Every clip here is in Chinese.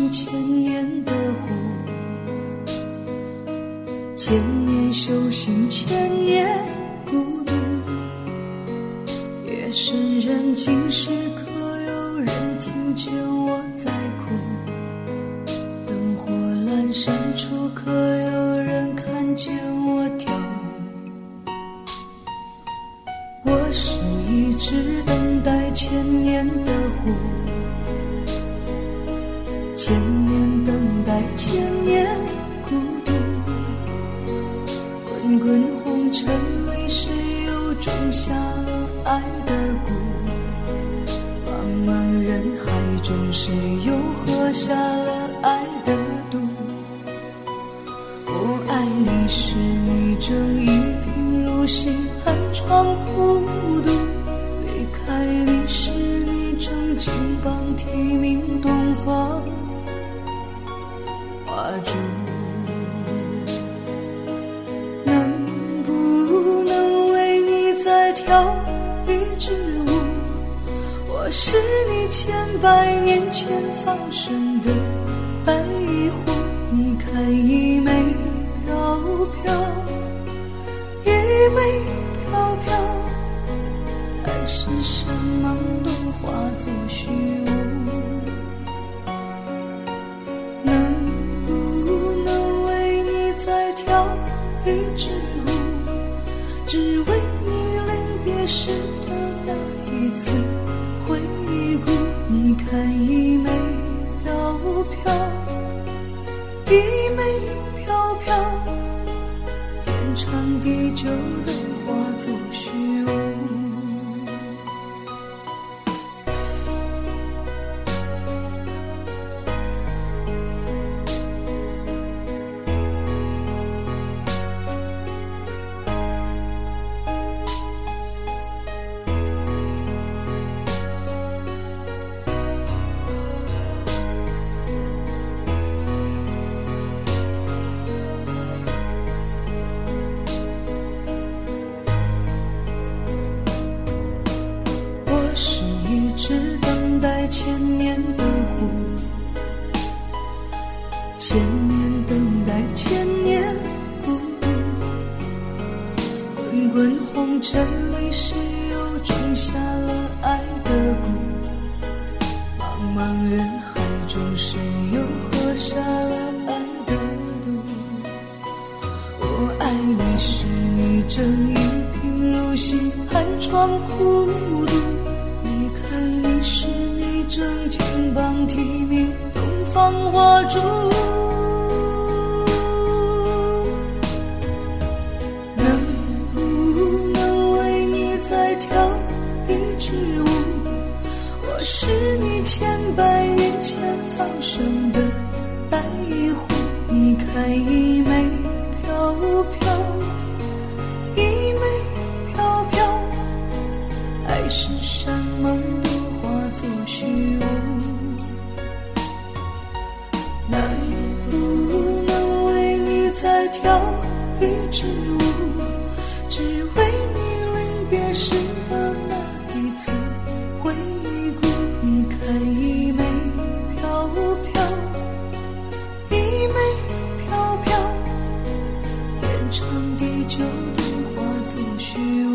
行千年的湖，千年修行千年孤独，夜深人静时可有人听见我在哭，灯火阑珊处可有人看见我跳舞。我是一只等待千年的湖，千年等待千年孤独，滚滚红尘里谁又种下了爱的蛊，茫茫人海中谁又喝下了爱的毒。我爱你时你正一贫如洗，寒窗苦读，离开你时你正金榜题名，东方花烛。能不能为你再跳一支舞？我是你千百年前放生的白狐，你看一枚飘飘，一枚飘飘，还是山盟都化作虚无？能不能为你再跳一支舞？只为你临别时的那一次回顾。你看一枚飘飘，一枚飘飘，天长地久的化作虚无。是等待千年的湖，千年等待千年孤独，滚滚红尘里谁又种下了爱的蛊，茫茫人海中谁又喝下了爱的毒。我爱你时你正一贫如洗，寒窗苦读，你是你正金榜题名，东方花烛。能不能为你再跳一支舞？我是你千百年前放生的白狐，你看一枚飘飘，一枚飘飘，还是山盟做虚无。能不能为你再跳一支舞？只为你临别时的那一次回顾。你看一枚飘飘，一枚飘飘，天长地久都化作虚无。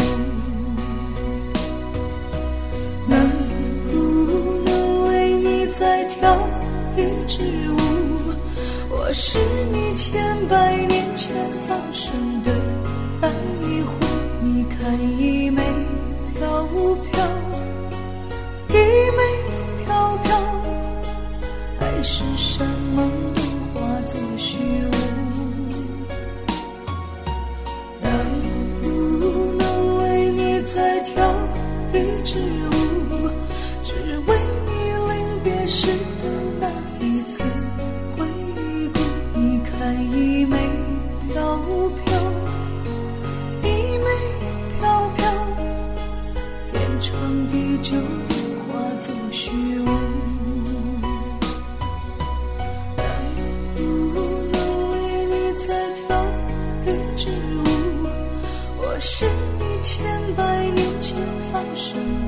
再跳一支舞，我是你千百年前放生的白狐，你看一枚飘飘，一枚飘飘，还是山盟都化作虚无。能不能为你再跳一支舞？只为时的那一次回顾。你看一枚飘飘，一枚飘飘，天长地久都化作虚无。能不能为你再跳一支舞？我是你千百年前放生